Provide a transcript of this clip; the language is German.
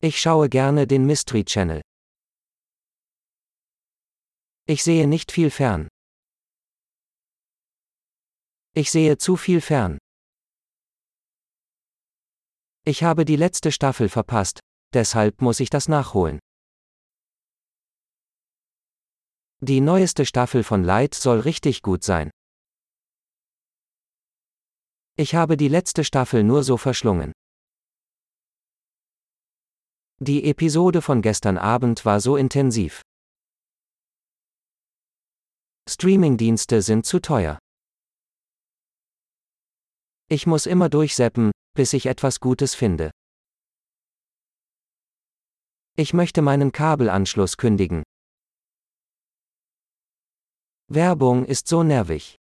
Ich schaue gerne den Mystery Channel. Ich sehe nicht viel fern. Ich sehe zu viel fern. Ich habe die letzte Staffel verpasst, deshalb muss ich das nachholen. Die neueste Staffel von Light soll richtig gut sein. Ich habe die letzte Staffel nur so verschlungen. Die Episode von gestern Abend war so intensiv. Streamingdienste sind zu teuer. Ich muss immer durchseppen, bis ich etwas Gutes finde. Ich möchte meinen Kabelanschluss kündigen. Werbung ist so nervig.